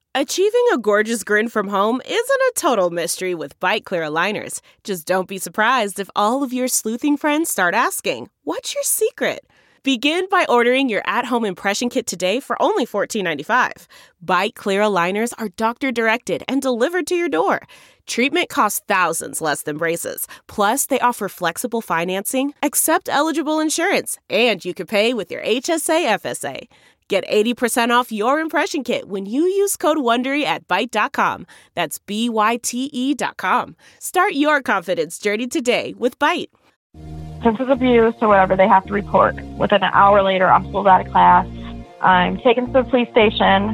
Achieving a gorgeous grin from home isn't a total mystery with Byte Clear aligners. Just don't be surprised if all of your sleuthing friends start asking, "What's your secret?" Begin by ordering your at-home impression kit today for only $14.95. Byte Clear aligners are doctor-directed and delivered to your door. Treatment costs thousands less than braces. Plus, they offer flexible financing, accept eligible insurance, and you can pay with your HSA FSA. Get 80% off your impression kit when you use code WONDERY at Byte.com. That's BYTE.com. Start your confidence journey today with Byte. Since it's abuse or whatever, they have to report. Within an hour later, I'm pulled out of class. I'm taken to the police station,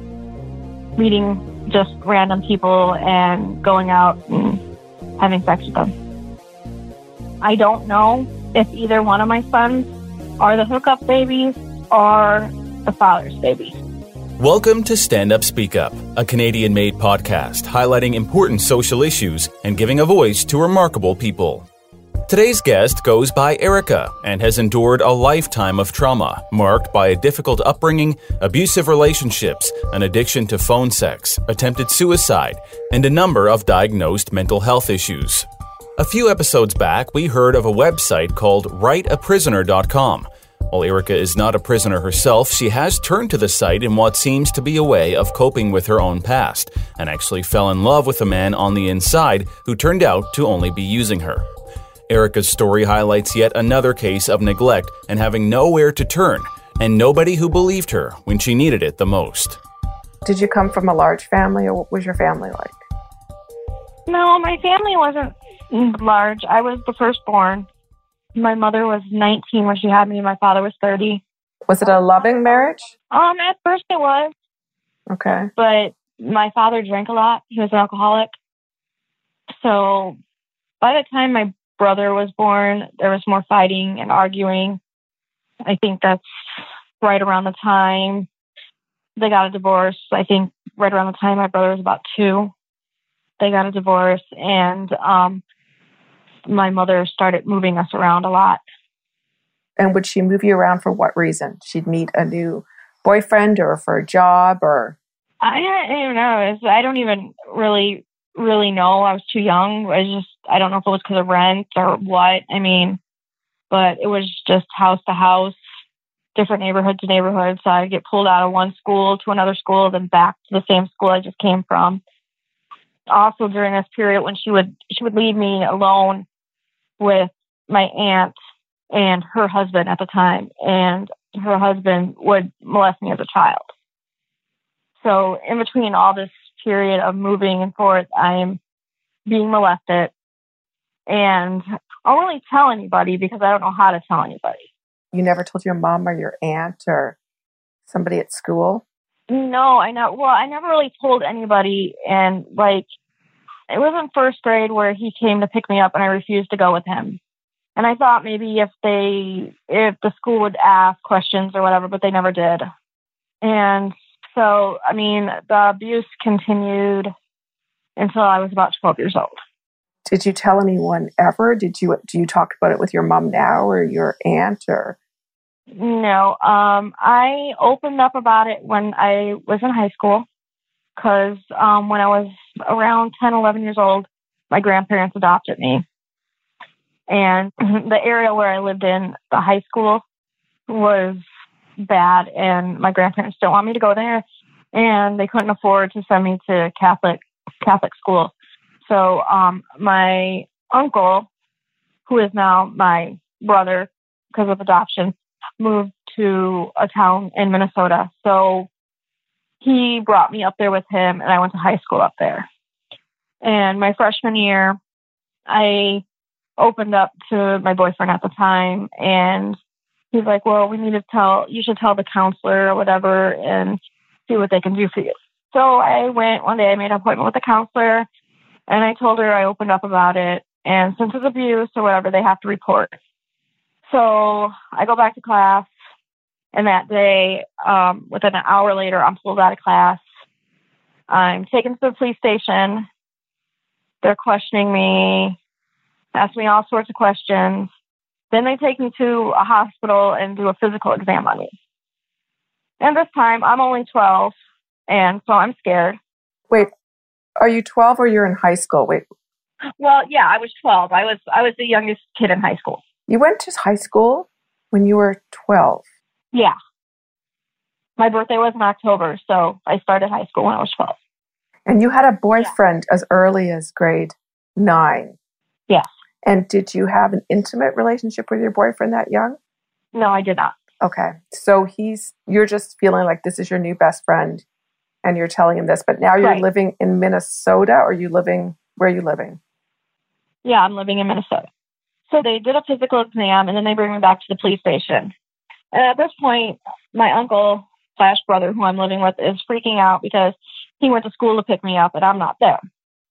meeting just random people and going out and having sex with them. I don't know if either one of my sons are the hookup babies or the father's baby. Welcome to Stand Up Speak Up, a Canadian-made podcast highlighting important social issues and giving a voice to remarkable people. Today's guest goes by Erica and has endured a lifetime of trauma marked by a difficult upbringing, abusive relationships, an addiction to phone sex, attempted suicide, and a number of diagnosed mental health issues. A few episodes back, we heard of a website called WriteAPrisoner.com. While Erica is not a prisoner herself, she has turned to the site in what seems to be a way of coping with her own past, and actually fell in love with a man on the inside who turned out to only be using her. Erica's story highlights yet another case of neglect and having nowhere to turn, and nobody who believed her when she needed it the most. Did you come from a large family, or what was your family like? No, my family wasn't large. I was the firstborn. My mother was 19 when she had me, and my father was 30. Was it a loving marriage? At first it was. Okay. But my father drank a lot. He was an alcoholic. So by the time my brother was born, there was more fighting and arguing. I think that's right around the time they got a divorce. I think right around the time my brother was about 2, they got a divorce, and my mother started moving us around a lot. And would she move you around for what reason? She'd meet a new boyfriend or for a job, or? I don't even know. I don't even really know. I was too young. I don't know if it was because of rent or what. But it was just house to house, different neighborhood to neighborhood. So I'd get pulled out of one school to another school, then back to the same school I just came from. Also during this period when she would leave me alone with my aunt and her husband at the time, and her husband would molest me as a child. So in between all this period of moving and forth, I'm being molested, and I won't really tell anybody because I don't know how to tell anybody. You never told your mom or your aunt or somebody at school? No, I never really told anybody, and it was in first grade where he came to pick me up and I refused to go with him. And I thought maybe if the school would ask questions or whatever, but they never did. And so, the abuse continued until I was about 12 years old. Did you tell anyone ever? Do you talk about it with your mom now or your aunt or? No, I opened up about it when I was in high school. Because when I was around 10, 11 years old, my grandparents adopted me. And the area where I lived in, the high school, was bad. And my grandparents didn't want me to go there. And they couldn't afford to send me to Catholic school. So my uncle, who is now my brother because of adoption, moved to a town in Minnesota. So he brought me up there with him, and I went to high school up there. And my freshman year, I opened up to my boyfriend at the time, and he's like, well, you should tell the counselor or whatever and see what they can do for you. So I went one day, I made an appointment with the counselor, and I told her I opened up about it. And since it's abuse or whatever, they have to report. So I go back to class. And that day, within an hour later, I'm pulled out of class. I'm taken to the police station. They're questioning me, ask me all sorts of questions. Then they take me to a hospital and do a physical exam on me. And this time, I'm only 12, And so I'm scared. Wait, are you 12 or you're in high school? Wait, Well, yeah, I was 12. I was the youngest kid in high school. you went to high school when you were 12. Yeah. My birthday was in October, so I started high school when I was 12. And you had a boyfriend as early as grade 9. Yes. And did you have an intimate relationship with your boyfriend that young? No, I did not. Okay. So you're just feeling like this is your new best friend and you're telling him this, but now you're Right. living in Minnesota, or where are you living? Yeah, I'm living in Minnesota. So they did a physical exam, and then they bring me back to the police station. And at this point, my uncle/brother, who I'm living with, is freaking out because he went to school to pick me up, and I'm not there.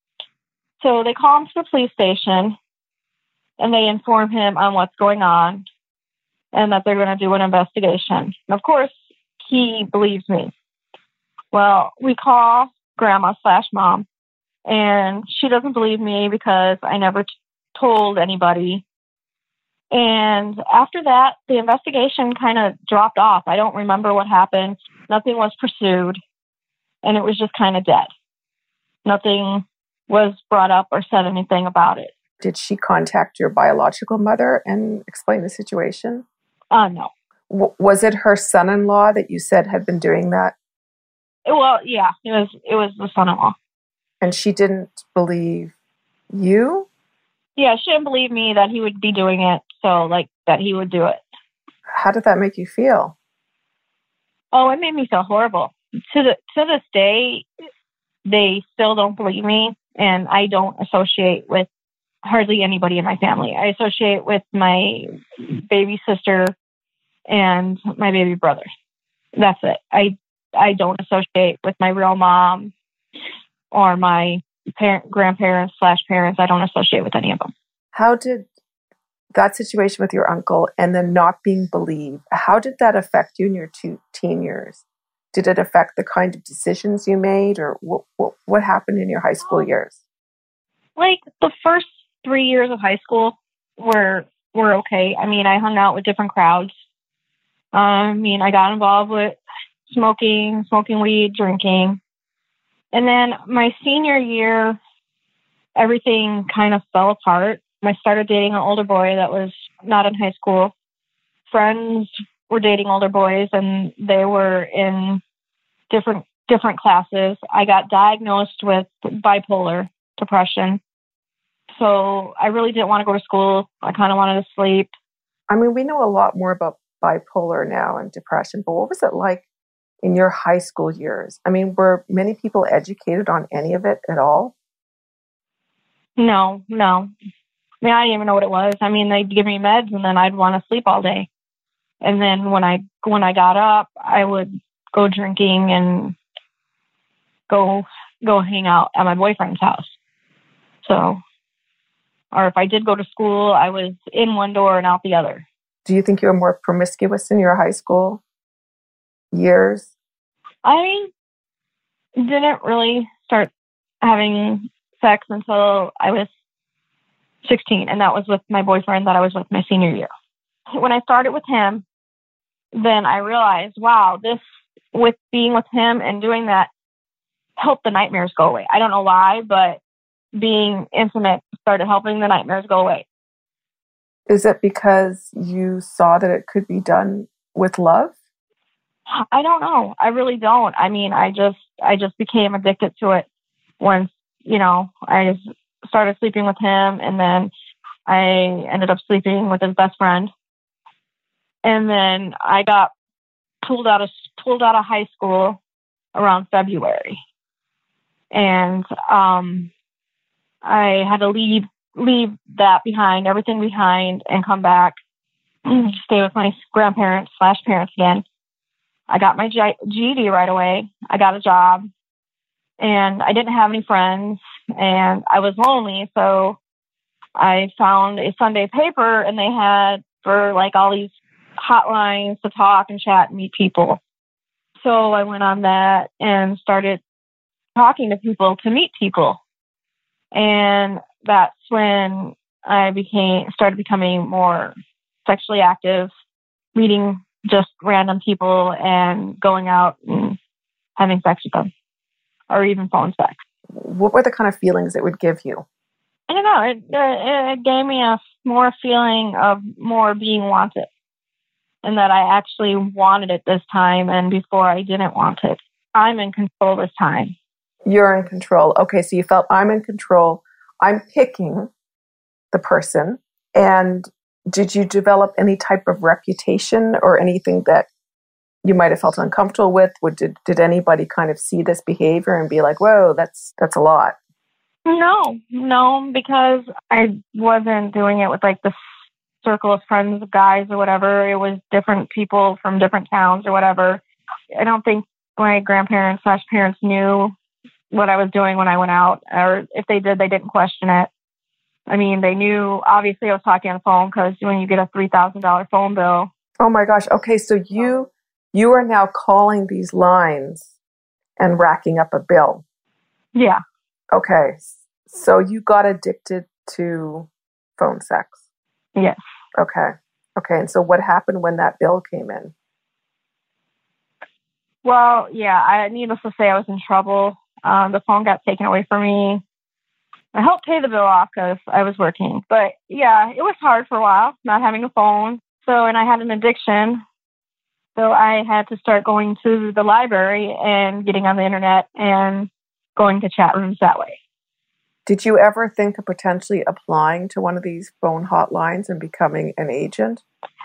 So they call him to the police station, and they inform him on what's going on and that they're going to do an investigation. And of course, he believes me. Well, we call grandma/mom, and she doesn't believe me because I never told anybody. And after that, the investigation kind of dropped off. I don't remember what happened. Nothing was pursued, and it was just kind of dead. Nothing was brought up or said anything about it. Did she contact your biological mother and explain the situation? No. Was it her son-in-law that you said had been doing that? Well, yeah, it was the son-in-law. And she didn't believe you? Yeah, she didn't believe me that he would be doing it, so like that he would do it. How did that make you feel? Oh, it made me feel horrible. To this day, they still don't believe me, and I don't associate with hardly anybody in my family. I associate with my baby sister and my baby brother. That's it. I don't associate with my real mom or my grandparents/parents. I don't associate with any of them. How did that situation with your uncle and then not being believed, how did that affect you in your teen years? Did it affect the kind of decisions you made, or what happened in your high school years? Like the first 3 years of high school were okay. I mean, I hung out with different crowds. I got involved with smoking weed, drinking. And then my senior year, everything kind of fell apart. I started dating an older boy that was not in high school. Friends were dating older boys, and they were in different classes. I got diagnosed with bipolar depression. So I really didn't want to go to school. I kind of wanted to sleep. I mean, we know a lot more about bipolar now and depression, but what was it like in your high school years? I mean, were many people educated on any of it at all? No. I didn't even know what it was. They'd give me meds, and then I'd want to sleep all day. And then when I got up, I would go drinking and go hang out at my boyfriend's house. So, or if I did go to school, I was in one door and out the other. Do you think you were more promiscuous in your high school years? I didn't really start having sex until I was 16, and that was with my boyfriend that I was with my senior year. When I started with him, then I realized, wow, this, with being with him and doing that, helped the nightmares go away. I don't know why, but being intimate started helping the nightmares go away. Is it because you saw that it could be done with love? I don't know. I really don't. I just became addicted to it once, I just started sleeping with him, and then I ended up sleeping with his best friend. And then I got pulled out of high school around February. And I had to leave that behind, everything behind, and come back, stay with my grandparents/parents again. I got my GED right away. I got a job, and I didn't have any friends, and I was lonely. So I found a Sunday paper, and they had for like all these hotlines to talk and chat and meet people. So I went on that and started talking to people to meet people. And that's when I started becoming more sexually active, meeting just random people and going out and having sex with them or even phone sex. What were the kind of feelings it would give you? I don't know. It gave me a more feeling of more being wanted, and that I actually wanted it this time, and before I didn't want it. I'm in control this time. You're in control. Okay, so you felt I'm in control. I'm picking the person. And did you develop any type of reputation or anything that you might have felt uncomfortable with? Did anybody kind of see this behavior and be like, whoa, that's a lot? No, because I wasn't doing it with like the circle of friends, guys or whatever. It was different people from different towns or whatever. I don't think my grandparents/parents knew what I was doing when I went out, or if they did, they didn't question it. I mean, they knew, obviously I was talking on the phone, because when you get a $3,000 phone bill. Oh my gosh. Okay. So you are now calling these lines and racking up a bill. Yeah. Okay. So you got addicted to phone sex. Yes. Okay. And so what happened when that bill came in? Well, yeah, needless to say, I was in trouble. The phone got taken away from me. I helped pay the bill off because I was working. But yeah, it was hard for a while, not having a phone. So, and I had an addiction. So I had to start going to the library and getting on the internet and going to chat rooms that way. Did you ever think of potentially applying to one of these phone hotlines and becoming an agent?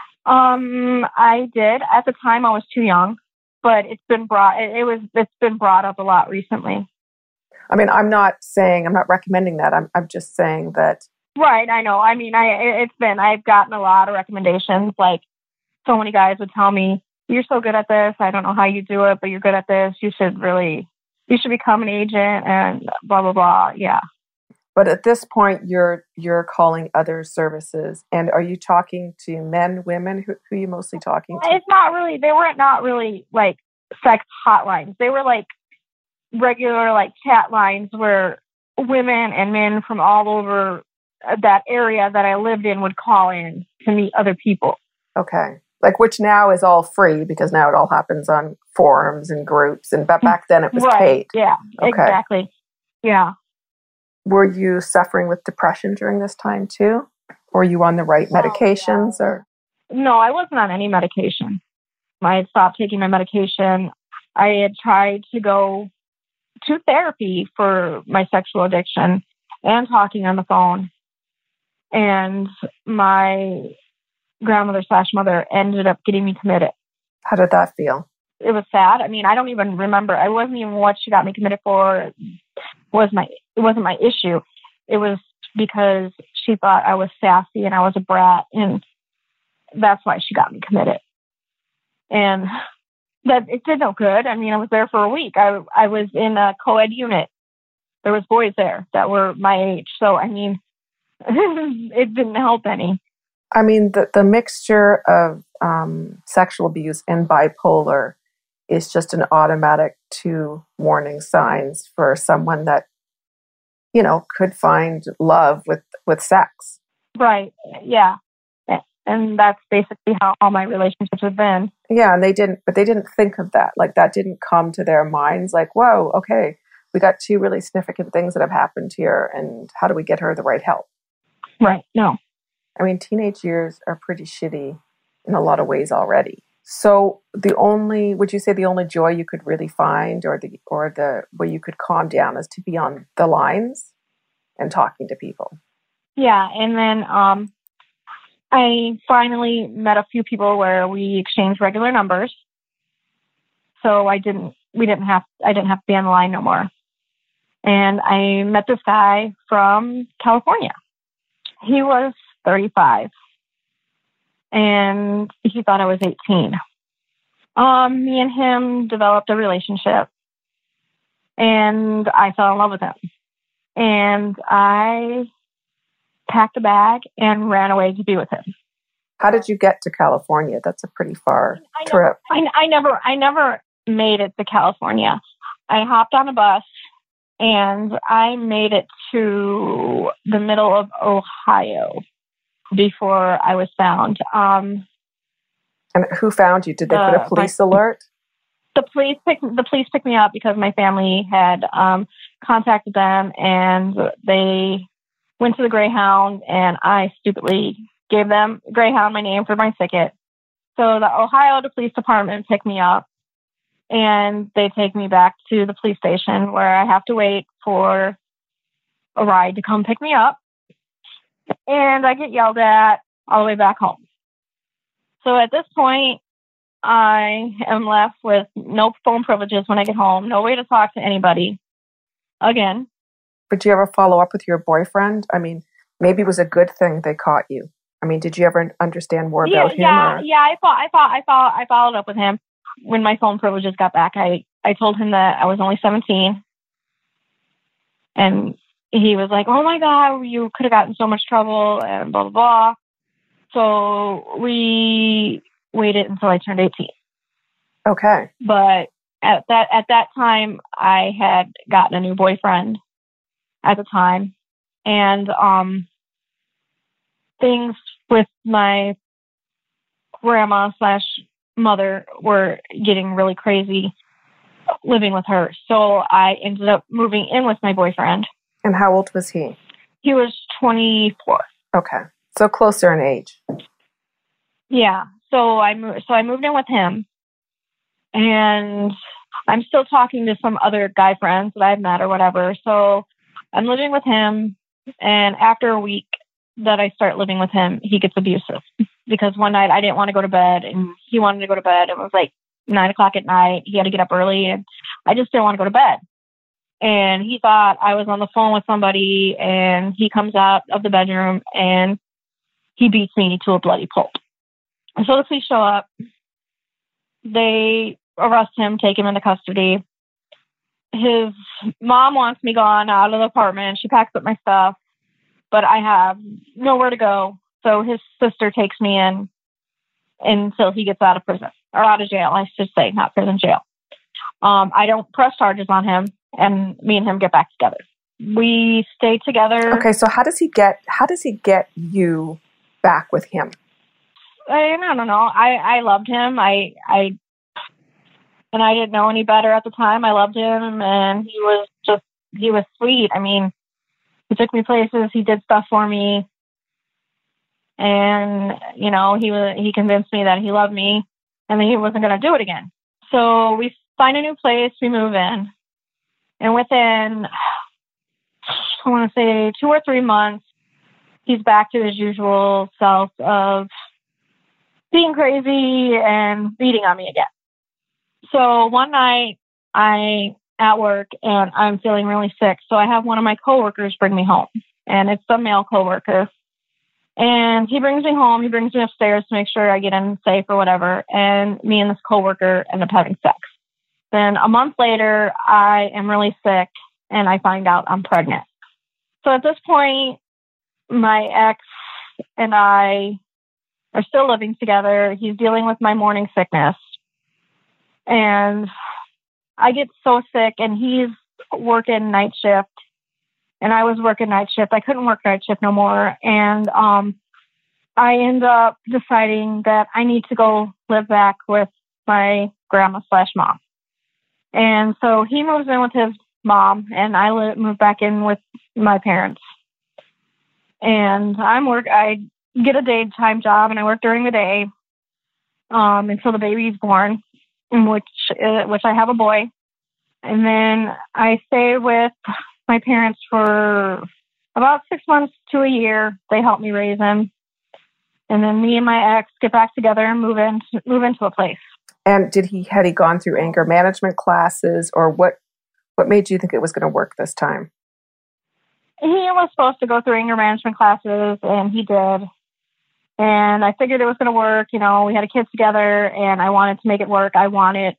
I did. At the time, I was too young, but it's been brought up a lot recently. I mean, I'm not recommending that. I'm just saying that. Right, I know. I mean, I've gotten a lot of recommendations. Like, so many guys would tell me, "You're so good at this. I don't know how you do it, but you're good at this. You should become an agent," and blah blah blah. Yeah. But at this point, you're calling other services, and are you talking to men, women? Who are you mostly talking to? It's not really. They were not really like sex hotlines. They were like regular like chat lines where women and men from all over that area that I lived in would call in to meet other people. Okay. Like, which now is all free because now it all happens on forums and groups, and back then it was paid. Yeah, okay. Exactly. Yeah. Were you suffering with depression during this time too? Or were you on the right medications? Or no, I wasn't on any medication. I had stopped taking my medication. I had tried to go to therapy for my sexual addiction and talking on the phone. And my grandmother/mother ended up getting me committed. How did that feel? It was sad. I mean, I don't even remember. I wasn't even what she got me committed for. It wasn't my issue. It was because she thought I was sassy and I was a brat, and that's why she got me committed. And that it did no good. I mean, I was there for a week. I was in a co-ed unit. There was boys there that were my age. So, I mean, it didn't help any. I mean, the mixture of sexual abuse and bipolar is just an automatic 2 warning signs for someone that, could find love with sex. Right. Yeah. And that's basically how all my relationships have been. Yeah. And they didn't think of that. Like, that didn't come to their minds. Like, whoa, okay, we got 2 really significant things that have happened here. And how do we get her the right help? Right. No. I mean, teenage years are pretty shitty in a lot of ways already. So would you say the only joy you could really find or the way you could calm down is to be on the lines and talking to people? Yeah. And then, I finally met a few people where we exchanged regular numbers. So I didn't have to be on the line no more. And I met this guy from California. He was 35. And he thought I was 18. Me and him developed a relationship. And I fell in love with him. And I packed a bag and ran away to be with him. How did you get to California? That's a pretty far trip. I never made it to California. I hopped on a bus and I made it to the middle of Ohio before I was found. And who found you? Did they put a police alert? The police picked me up because my family had contacted them, and they went to the Greyhound, and I stupidly gave them Greyhound my name for my ticket. So the Ohio Police Department picked me up, and they take me back to the police station where I have to wait for a ride to come pick me up. And I get yelled at all the way back home. So at this point, I am left with no phone privileges when I get home, no way to talk to anybody again. But did you ever follow up with your boyfriend? I mean, maybe it was a good thing they caught you. I mean, did you ever understand more about him? I followed up with him when my phone privileges got back. I told him that I was only 17, and he was like, "Oh my God, you could have gotten in so much trouble," and blah blah blah. So we waited until I turned 18. Okay. But at that time, I had gotten a new boyfriend at the time, and things with my grandma/mother were getting really crazy living with her. So I ended up moving in with my boyfriend. And how old was he? He was 24. Okay. So closer in age. Yeah. So I moved in with him, and I'm still talking to some other guy friends that I've met or whatever. So I'm living with him, and after a week that I start living with him, he gets abusive because one night I didn't want to go to bed, and he wanted to go to bed. It was like 9:00 at night. He had to get up early, and I just didn't want to go to bed. And he thought I was on the phone with somebody, and he comes out of the bedroom and he beats me to a bloody pulp. And so the police show up. They arrest him, take him into custody. His mom wants me gone out of the apartment. She packs up my stuff, but I have nowhere to go. So his sister takes me in until he gets out of prison, or out of jail, I should say, not prison, jail. I don't press charges on him, and me and him get back together. We stay together. Okay, so how does he get you back with him? I don't know. I loved him. I didn't know any better at the time. I loved him, and he was sweet. I mean, he took me places. He did stuff for me, and he convinced me that he loved me, and that he wasn't going to do it again. So we find a new place. We move in, and within, I want to say 2 or 3 months, he's back to his usual self of being crazy and beating on me again. So one night I at work and I'm feeling really sick. So I have one of my coworkers bring me home, and it's a male coworker. And he brings me home. He brings me upstairs to make sure I get in safe or whatever. And me and this coworker end up having sex. Then a month later, I am really sick and I find out I'm pregnant. So at this point, my ex and I are still living together. He's dealing with my morning sickness. And I get so sick, and he's working night shift, and I was working night shift. I couldn't work night shift no more. And I end up deciding that I need to go live back with my grandma/mom. And so he moves in with his mom, and I move back in with my parents. And I get a daytime job, and I work during the day until the baby's born, in which I have a boy. And then I stay with my parents for about 6 months to a year. They help me raise him. And then me and my ex get back together and move into a place. And had he gone through anger management classes, or what made you think it was going to work this time? He was supposed to go through anger management classes, and he did. And I figured it was going to work. We had a kid together, and I wanted to make it work. I wanted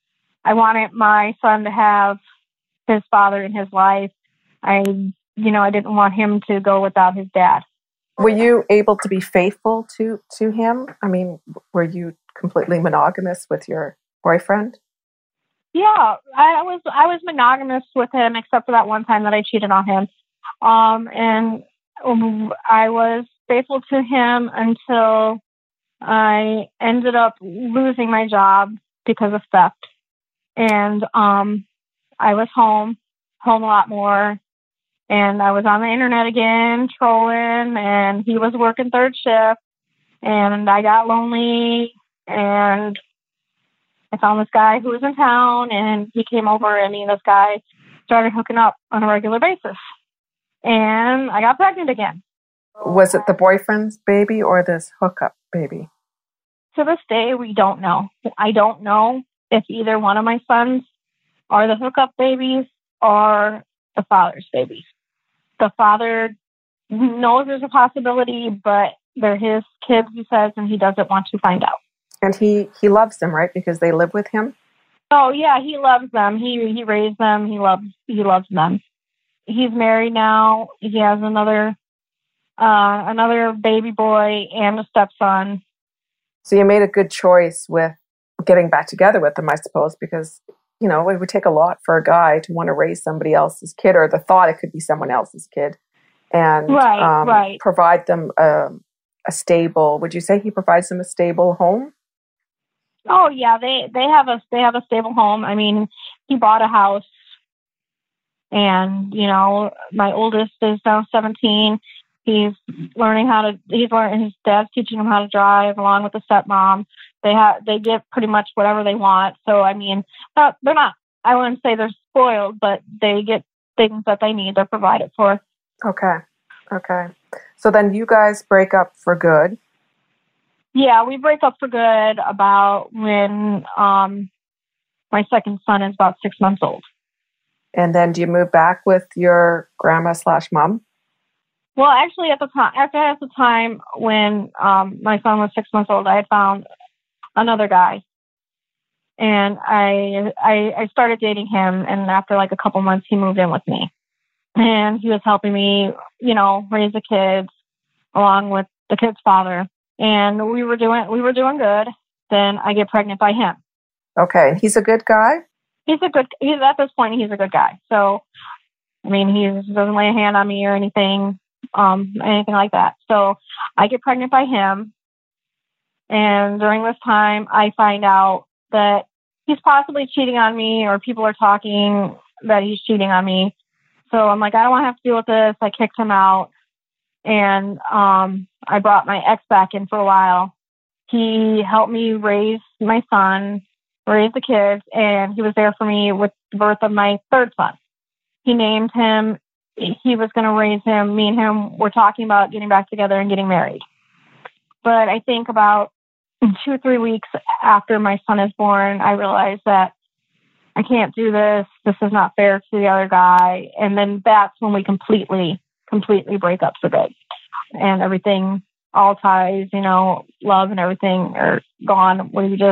my son to have his father in his life. I didn't want him to go without his dad. Were you able to be faithful to him? I mean, were you completely monogamous with your boyfriend? Yeah, I was monogamous with him, except for that one time that I cheated on him. And I was faithful to him until I ended up losing my job because of theft. And I was home a lot more. And I was on the internet again, trolling, and he was working third shift. And I got lonely, and I found this guy who was in town, and he came over, and me and this guy started hooking up on a regular basis. And I got pregnant again. Was it the boyfriend's baby or this hookup baby? To this day, we don't know. I don't know if either one of my sons are the hookup babies or the father's babies. The father knows there's a possibility, but they're his kids, he says, and he doesn't want to find out. And he loves them, right? Because they live with him? Oh, yeah, he loves them. He raised them. He loves them. He's married now. He has another baby boy and a stepson. So you made a good choice with getting back together with them, I suppose, because, you know, it would take a lot for a guy to want to raise somebody else's kid, or the thought it could be someone else's kid, and right. provide them a stable. Would you say he provides them a stable home? Oh yeah, they have a stable home. I mean, he bought a house, and you know, my oldest is now 17. He's learning his dad's teaching him how to drive along with the stepmom. They get pretty much whatever they want. So, I mean, they're not, I wouldn't say they're spoiled, but they get things that they need. They're provided for. Okay. So then you guys break up for good. Yeah, we break up for good about when my second son is about 6 months old. And then do you move back with your grandma/mom? Well, actually, at the time when my son was 6 months old, I had found another guy, and I started dating him. And after like a couple months, he moved in with me, and he was helping me, you know, raise the kids along with the kid's father. And we were doing good. Then I get pregnant by him. Okay, he's a good guy. He's at this point he's a good guy. So, I mean, he doesn't lay a hand on me or anything like that. So I get pregnant by him. And during this time, I find out that he's possibly cheating on me, or people are talking that he's cheating on me. So I'm like, I don't want to have to deal with this. I kicked him out. And I brought my ex back in for a while. He helped me raise my son, raise the kids, and he was there for me with the birth of my third son. He named him. He was going to raise him. Me and him were talking about getting back together and getting married. But I think about 2 or 3 weeks after my son is born, I realized that I can't do this. This is not fair to the other guy. And then that's when we completely break up for good. And everything, all ties, you know, love and everything are gone.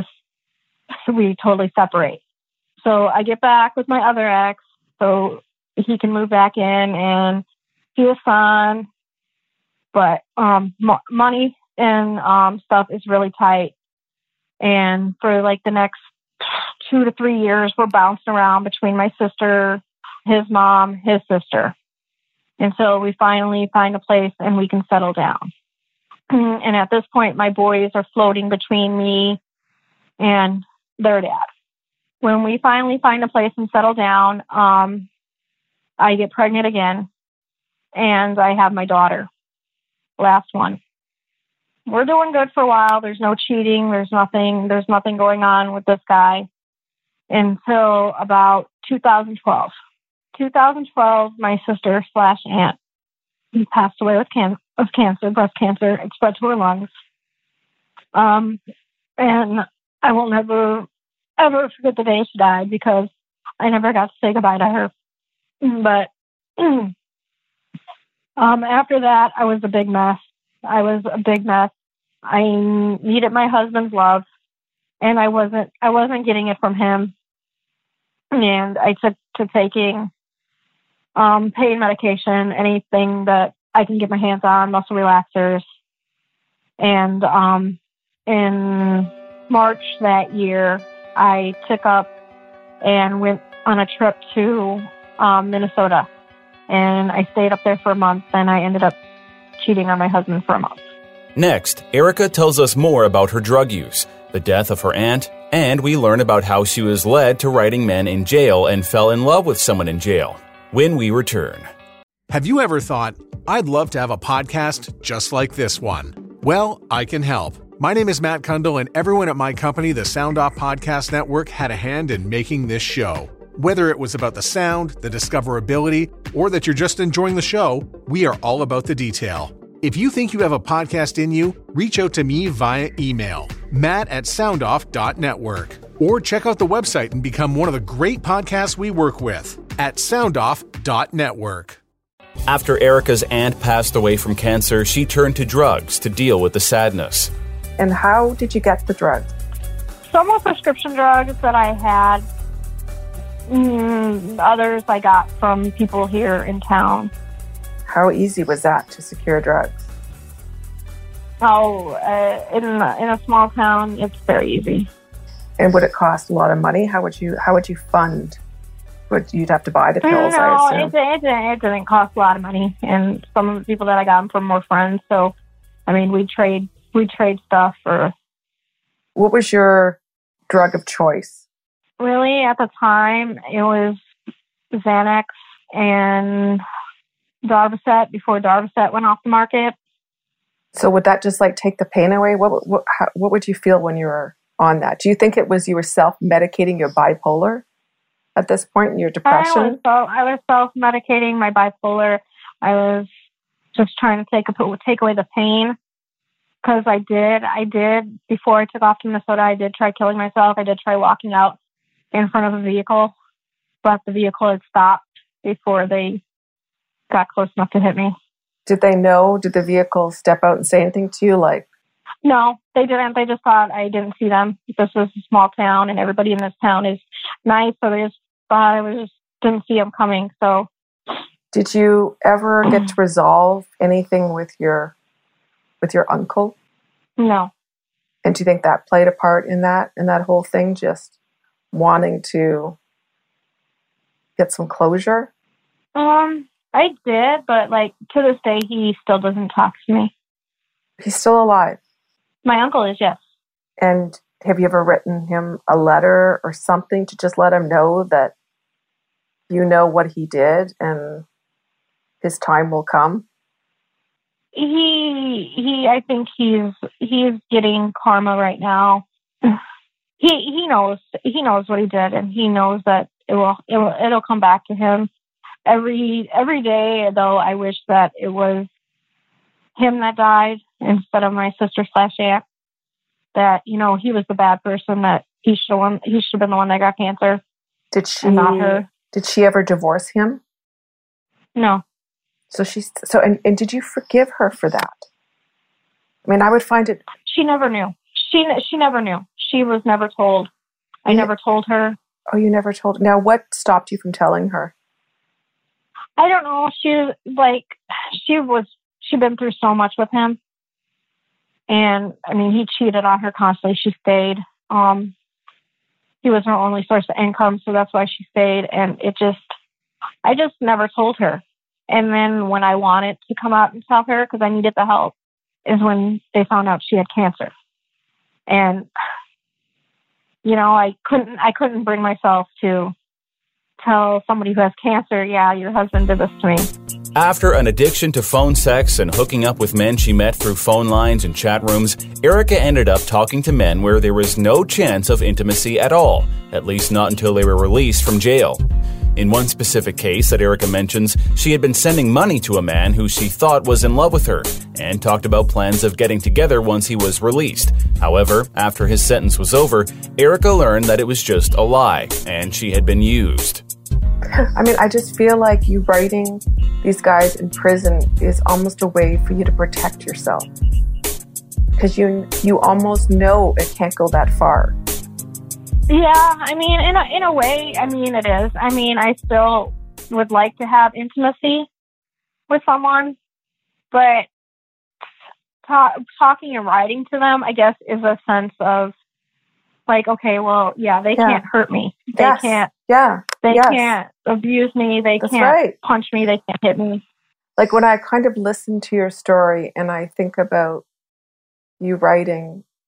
We totally separate. So I get back with my other ex so he can move back in and see his son. But money and stuff is really tight. And for like the next 2 to 3 years, we're bouncing around between my sister, his mom, his sister. Until we finally find a place and we can settle down. And at this point, my boys are floating between me and their dad. When we finally find a place and settle down, I get pregnant again, and I have my daughter, last one. We're doing good for a while. There's no cheating. There's nothing going on with this guy until about 2012. 2012, my sister/aunt passed away with cancer, breast cancer. It spread to her lungs. And I will never, ever forget the day she died because I never got to say goodbye to her. But after that, I was a big mess. I needed my husband's love, and I wasn't getting it from him. And I took to taking pain medication, anything that I can get my hands on, muscle relaxers. And in March that year, I took up and went on a trip to Minnesota. And I stayed up there for a month, and I ended up cheating on my husband for a month. Next, Erica tells us more about her drug use, the death of her aunt, And we learn about how she was led to writing men in jail and fell in love with someone in jail. When we return. Have you ever thought, I'd love to have a podcast just like this one? Well, I can help. My name is Matt Kundle, and everyone at my company, the Sound Off Podcast Network, had a hand in making this show. Whether it was about the sound, the discoverability, or that you're just enjoying the show, we are all about the detail. If you think you have a podcast in you, reach out to me via email, matt@soundoff.network, or check out the website and become one of the great podcasts we work with at soundoff.network. After Erica's aunt passed away from cancer, she turned to drugs to deal with the sadness. And how did you get the drugs? Some were prescription drugs that I had. Others I got from people here in town. How easy was that to secure drugs? Oh, in a small town, it's very easy. And would it cost a lot of money? How would you fund? You'd have to buy the pills, I assume. It didn't cost a lot of money. And some of the people that I got them from were friends. So, I mean, we trade stuff for. What was your drug of choice? Really, at the time, it was Xanax and Darvocet before Darvocet went off the market. So would that just like take the pain away? What would you feel when you were on that? Do you think it was you were self-medicating your bipolar at this point in your depression? I was self-medicating my bipolar. I was just trying to take away the pain, because I did before I took off to Minnesota. I did try killing myself. I did try walking out in front of a vehicle, but the vehicle had stopped before they got close enough to hit me. Did they know? Did the vehicle step out and say anything to you? Like, no, they didn't. They just thought I didn't see them. This was a small town, and everybody in this town is nice, so they just thought didn't see them coming. So, did you ever get to resolve anything with your uncle? No. And do you think that played a part in that whole thing, just wanting to get some closure? I did, but like to this day, he still doesn't talk to me. He's still alive? My uncle is, yes. And have you ever written him a letter or something to just let him know that you know what he did and his time will come? I think he's getting karma right now. He knows what he did, and he knows that it'll come back to him. Every day, though, I wish that it was him that died instead of my sister/aunt. That, he was the bad person, that he should have been the one that got cancer. And not her. Did she ever divorce him? No. And did you forgive her for that? I mean, I would find it. She never knew. She never knew. She was never told. I never told her. Oh, you never told. Now, what stopped you from telling her? I don't know. She'd been through so much with him. And I mean, he cheated on her constantly. She stayed. He was her only source of income, so that's why she stayed. And I just never told her. And then when I wanted to come out and tell her, because I needed the help, is when they found out she had cancer. And, I couldn't bring myself to tell somebody who has cancer, yeah, your husband did this to me. After an addiction to phone sex and hooking up with men she met through phone lines and chat rooms, Erica ended up talking to men where there was no chance of intimacy at all, at least not until they were released from jail. In one specific case that Erica mentions, she had been sending money to a man who she thought was in love with her and talked about plans of getting together once he was released. However, after his sentence was over, Erica learned that it was just a lie and she had been used. I mean, I just feel like you writing these guys in prison is almost a way for you to protect yourself. Because you almost know it can't go that far. Yeah, I mean, in a way, I mean, it is. I mean, I still would like to have intimacy with someone, but talking and writing to them, I guess, is a sense of like, okay, well, yeah, they can't hurt me. They can't. Yeah. They can't abuse me. They can't punch me. They can't hit me. Like when I kind of listen to your story and I think about you writing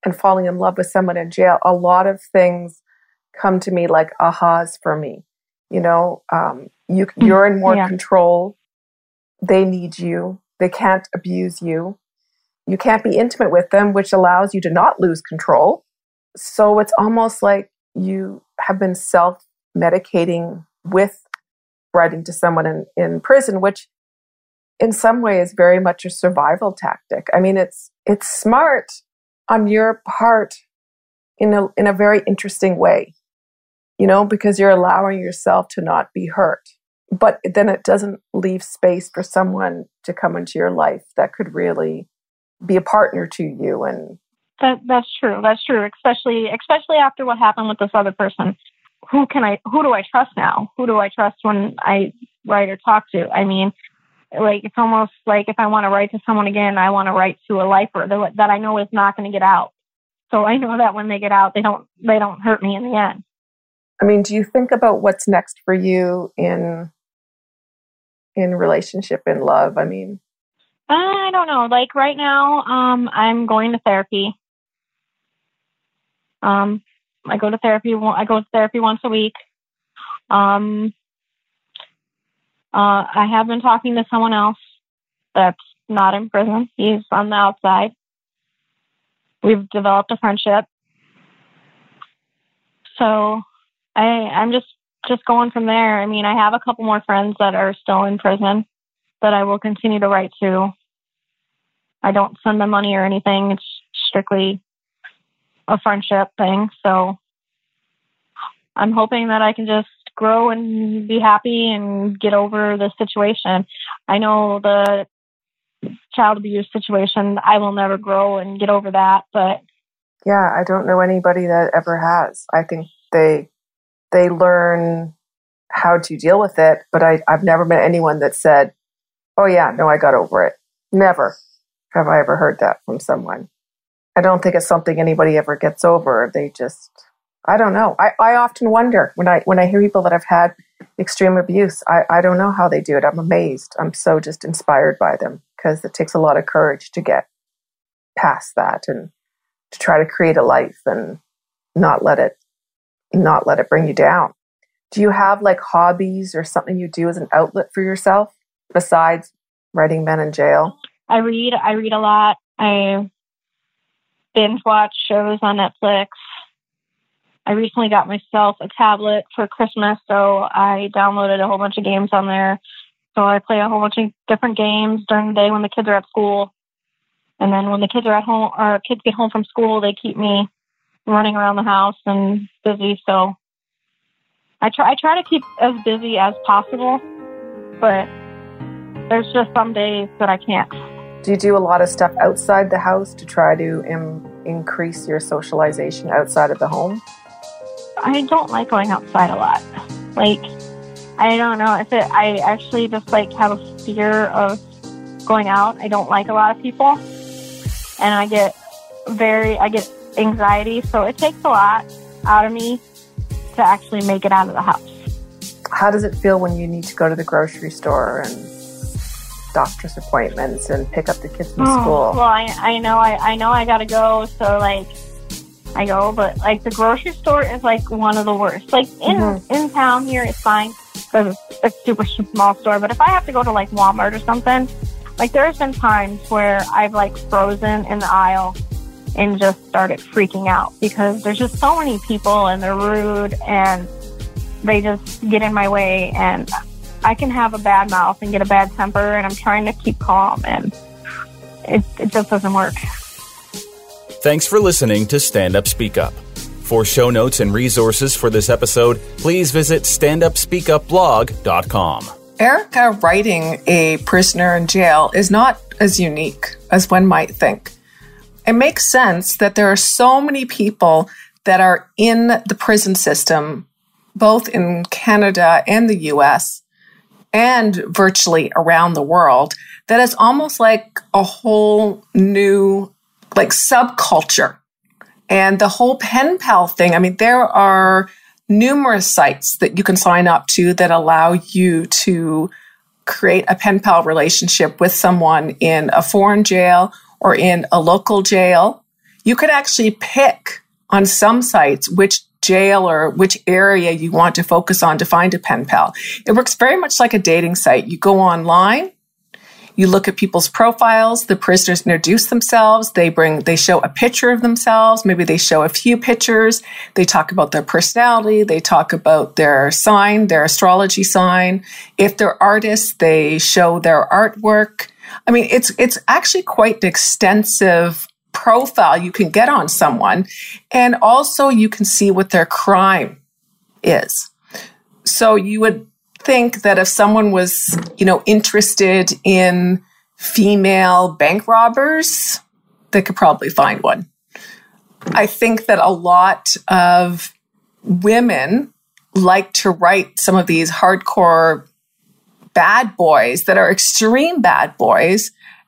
and falling in love with someone in jail, a lot of things come to me like ahas for me. You know, you're in more control. They need you. They can't abuse you. You can't be intimate with them, which allows you to not lose control. So it's almost like you have been self-medicating with writing to someone in prison, which in some way is very much a survival tactic. I mean, it's smart on your part in a very interesting way, you know, because you're allowing yourself to not be hurt. But then it doesn't leave space for someone to come into your life that could really be a partner to you. And that's true. That's true. Especially after what happened with this other person. Who do I trust now? Who do I trust when I write or talk to? I mean, like, it's almost like if I want to write to someone again, I want to write to a lifer that I know is not going to get out. So I know that when they get out, they don't hurt me in the end. I mean, do you think about what's next for you in relationship, in love? I mean, I don't know. Like right now, I'm going to therapy. I go to therapy once a week. I have been talking to someone else that's not in prison. He's on the outside. We've developed a friendship. So I'm just going from there. I mean, I have a couple more friends that are still in prison that I will continue to write to. I don't send them money or anything. It's strictly a friendship thing. So I'm hoping that I can just grow and be happy and get over the situation. I know the child abuse situation, I will never grow and get over that, but yeah, I don't know anybody that ever has. I think they learn how to deal with it, but I've never met anyone that said, oh yeah, no, I got over it. Never have I ever heard that from someone. I don't think it's something anybody ever gets over. They just, I don't know. I often wonder when I hear people that have had extreme abuse, I don't know how they do it. I'm amazed. I'm so just inspired by them because it takes a lot of courage to get past that and to try to create a life and not let it bring you down. Do you have like hobbies or something you do as an outlet for yourself besides writing Men in Jail? I read a lot. I binge watch shows on Netflix. I recently got myself a tablet for Christmas, so I downloaded a whole bunch of games on there. So I play a whole bunch of different games during the day when the kids are at school. And then when the kids are at home, or kids get home from school, they keep me running around the house and busy. So I try to keep as busy as possible, but there's just some days that I can't. Do you do a lot of stuff outside the house to try to increase your socialization outside of the home? I don't like going outside a lot. Like, I don't know if I actually just like have a fear of going out. I don't like a lot of people, and I get anxiety. So it takes a lot out of me to actually make it out of the house. How does it feel when you need to go to the grocery store and doctor's appointments and pick up the kids from school? Well, I know I gotta go, so like I go, but like the grocery store is like one of the worst. Like in town here, it's fine because it's a super small store. But if I have to go to like Walmart or something, like there's been times where I've like frozen in the aisle and just started freaking out because there's just so many people and they're rude and they just get in my way, and I can have a bad mouth and get a bad temper, and I'm trying to keep calm, and it just doesn't work. Thanks for listening to Stand Up Speak Up. For show notes and resources for this episode, please visit standupspeakupblog.com. Erica writing a prisoner in jail is not as unique as one might think. It makes sense that there are so many people that are in the prison system, both in Canada and the US, and virtually around the world, that it's almost like a whole new like subculture. And the whole pen pal thing, I mean, there are numerous sites that you can sign up to that allow you to create a pen pal relationship with someone in a foreign jail or in a local jail. you could actually pick on some sites which jail or which area you want to focus on to find a pen pal. It works very much like a dating site. You go online, you look at people's profiles, the prisoners introduce themselves, they show a picture of themselves, maybe they show a few pictures, they talk about their personality, they talk about their sign, their astrology sign. If they're artists, they show their artwork. I mean, it's actually quite an extensive profile you can get on someone. And also you can see what their crime is. So you would think that if someone was, interested in female bank robbers, they could probably find one. I think that a lot of women like to write some of these hardcore bad boys that are extreme bad boys,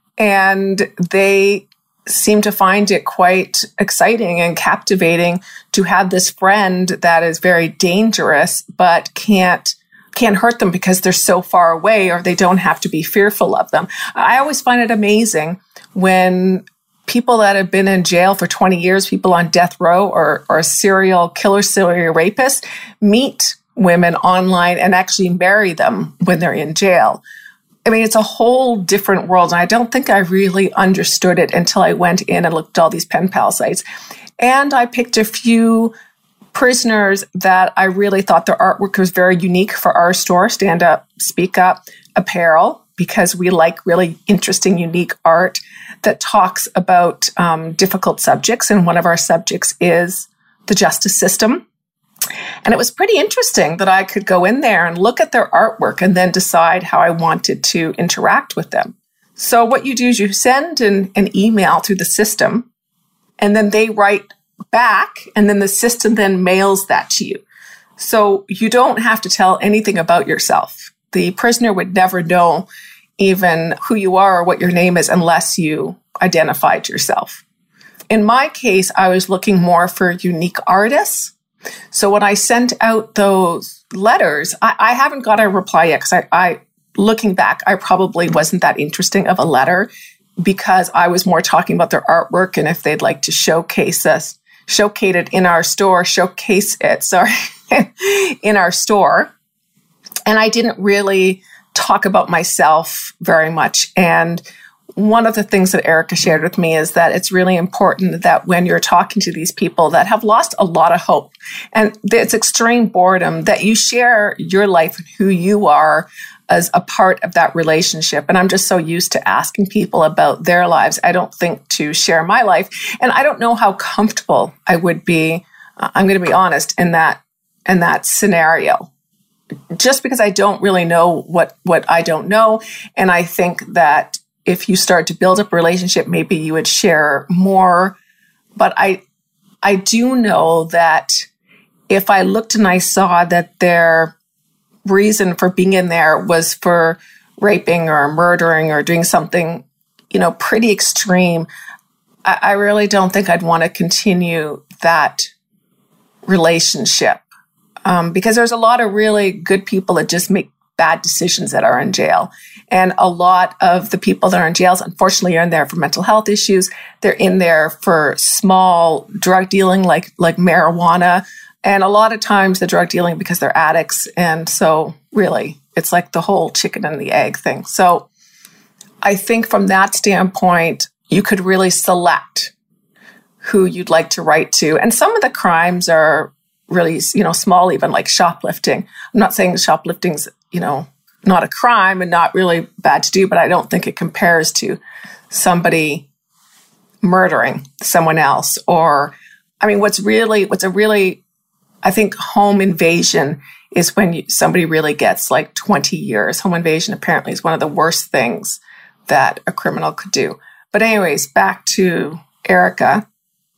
and they seem to find it quite exciting and captivating to have this friend that is very dangerous, but can't hurt them because they're so far away, or they don't have to be fearful of them. I always find it amazing when people that have been in jail for 20 years, people on death row or serial killers, serial rapists, meet women online and actually marry them when they're in jail. I mean, it's a whole different world. And I don't think I really understood it until I went in and looked at all these pen pal sites. And I picked a few prisoners that I really thought their artwork was very unique for our store, Stand Up, Speak Up Apparel, because we like really interesting, unique art that talks about difficult subjects. And one of our subjects is the justice system. And it was pretty interesting that I could go in there and look at their artwork and then decide how I wanted to interact with them. So what you do is you send an email through the system, and then they write back, and then the system then mails that to you. So you don't have to tell anything about yourself. The prisoner would never know even who you are or what your name is unless you identified yourself. In my case, I was looking more for unique artists. So when I sent out those letters, I haven't got a reply yet, because I looking back, I probably wasn't that interesting of a letter, because I was more talking about their artwork and if they'd like to showcase it in our store, in our store. And I didn't really talk about myself very much. And one of the things that Erica shared with me is that it's really important that when you're talking to these people that have lost a lot of hope and it's extreme boredom, that you share your life and who you are as a part of that relationship. And I'm just so used to asking people about their lives, I don't think to share my life. And I don't know how comfortable I would be, I'm going to be honest, in that scenario. Just because I don't really know what I don't know. And I think that if you start to build up a relationship, maybe you would share more. But I do know that if I looked and I saw that their reason for being in there was for raping or murdering or doing something, pretty extreme, I really don't think I'd want to continue that relationship. Because there's a lot of really good people that just make bad decisions that are in jail. And a lot of the people that are in jails, unfortunately, are in there for mental health issues. They're in there for small drug dealing, like marijuana. And a lot of times the drug dealing because they're addicts. And so really, it's like the whole chicken and the egg thing. So I think from that standpoint, you could really select who you'd like to write to. And some of the crimes are really, small, even like shoplifting. I'm not saying shoplifting's, not a crime and not really bad to do, but I don't think it compares to somebody murdering someone else. Or, what's a really, I think home invasion is when somebody really gets like 20 years. Home invasion apparently is one of the worst things that a criminal could do. But anyways, back to Erica.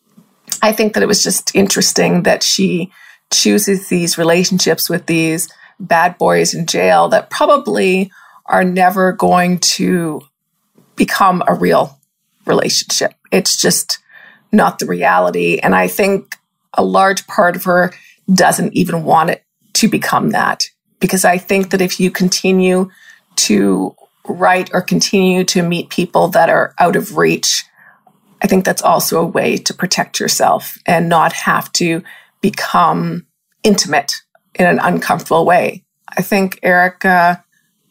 I think that it was just interesting that she chooses these relationships with these bad boys in jail that probably are never going to become a real relationship. It's just not the reality. And I think a large part of her doesn't even want it to become that. Because I think that if you continue to write or continue to meet people that are out of reach, I think that's also a way to protect yourself and not have to become intimate in an uncomfortable way. I think Erica,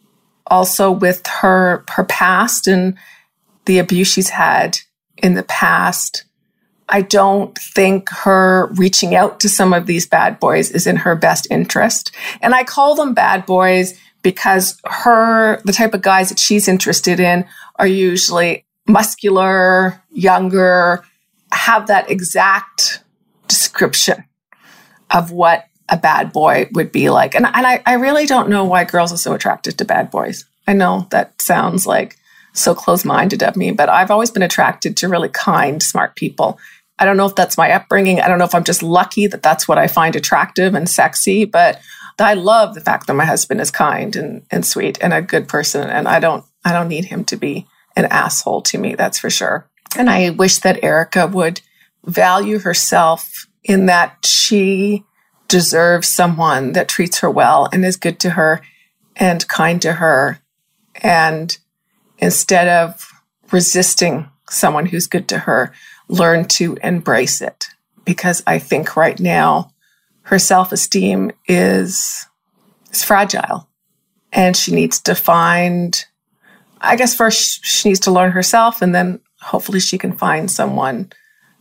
also with her past and the abuse she's had in the past, I don't think her reaching out to some of these bad boys is in her best interest. And I call them bad boys because the type of guys that she's interested in are usually muscular, younger, have that exact description of what a bad boy would be like. And I really don't know why girls are so attracted to bad boys. I know that sounds like so close-minded of me, but I've always been attracted to really kind, smart people. I don't know if that's my upbringing. I don't know if I'm just lucky that that's what I find attractive and sexy, but I love the fact that my husband is kind and sweet and a good person. And I don't need him to be an asshole to me, that's for sure. And I wish that Erica would value herself in that she deserves someone that treats her well and is good to her and kind to her. And instead of resisting someone who's good to her, learn to embrace it. Because I think right now her self-esteem is fragile. And she needs to find, I guess first she needs to learn herself, and then hopefully she can find someone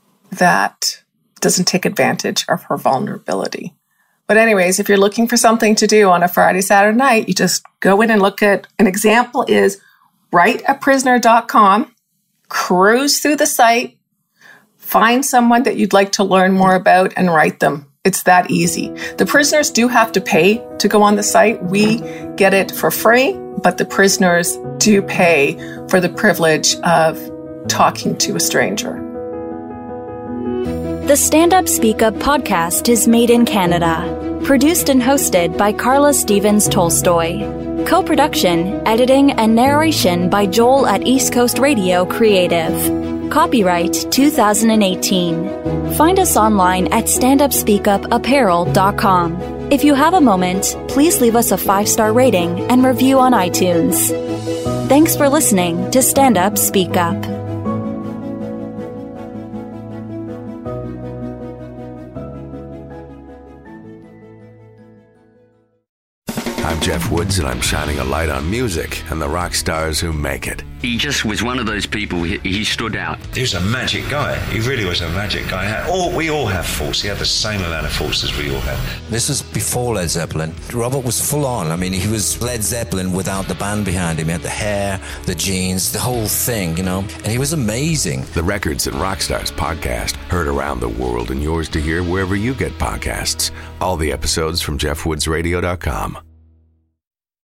that doesn't take advantage of her vulnerability. But anyways, if you're looking for something to do on a Friday, Saturday night, you just go in and look at, an example is writeaprisoner.com, cruise through the site, find someone that you'd like to learn more about and write them. It's that easy. The prisoners do have to pay to go on the site. We get it for free, but the prisoners do pay for the privilege of talking to a stranger. The Stand Up Speak Up podcast is made in Canada. Produced and hosted by Carla Stevens Tolstoy. Co-production, editing, and narration by Joel at East Coast Radio Creative. Copyright 2018. Find us online at standupspeakupapparel.com. If you have a moment, please leave us a 5-star rating and review on iTunes. Thanks for listening to Stand Up Speak Up. I'm Jeff Woods, and I'm shining a light on music and the rock stars who make it. He just was one of those people, he stood out. He was a magic guy. He really was a magic guy. We all have faults. He had the same amount of faults as we all had. This was before Led Zeppelin. Robert was full on. I mean, he was Led Zeppelin without the band behind him. He had the hair, the jeans, the whole thing, you know, and he was amazing. The Records and Rockstars podcast, heard around the world and yours to hear wherever you get podcasts. All the episodes from JeffWoodsRadio.com.